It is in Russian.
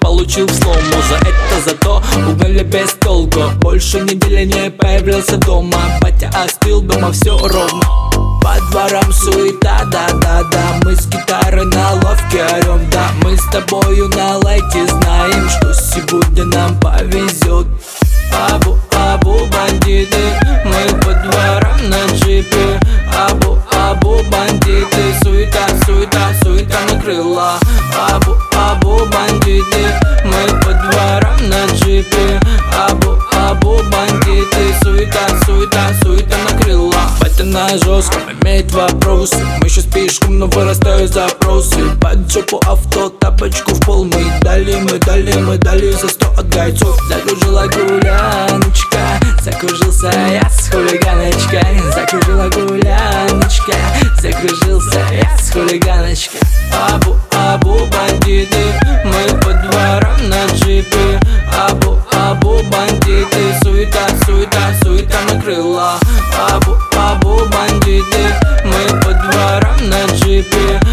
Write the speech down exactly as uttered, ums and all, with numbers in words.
получил в слому. За это зато угнали без толку. Больше недели не появился дома. Батя остыл, дома все ровно. По дворам суета, да-да-да. Мы с гитарой на лавке орем, да. Мы с тобою на лайте знаем, что сегодня нам повезет. Абу-абу, бандиты, мы по дворам на джипе. Абу-абу, бандиты, суета, суета, суета накрыла. Абу-абу, бандиты, мы по дворам на джипе. Абу-абу, бандиты, суета, суета, суета накрыла. Батя на жестком имеет вопросы. Мы сейчас пешком, но вырастают запросы. Под жопу авто, тапочку в пол. Мы дали, мы дали, мы дали за сто от гайцов. Закружила гуляночка, закружился я с хулиганочкой. Закружила гуляночка, закружился я с хулиганочкой. Абу-абу, бандиты, мы по дворам на джипе. Абу-абу, бандиты, суета, суета, суета накрыла. Абу-абу, бандиты, мы по дворам на джипе.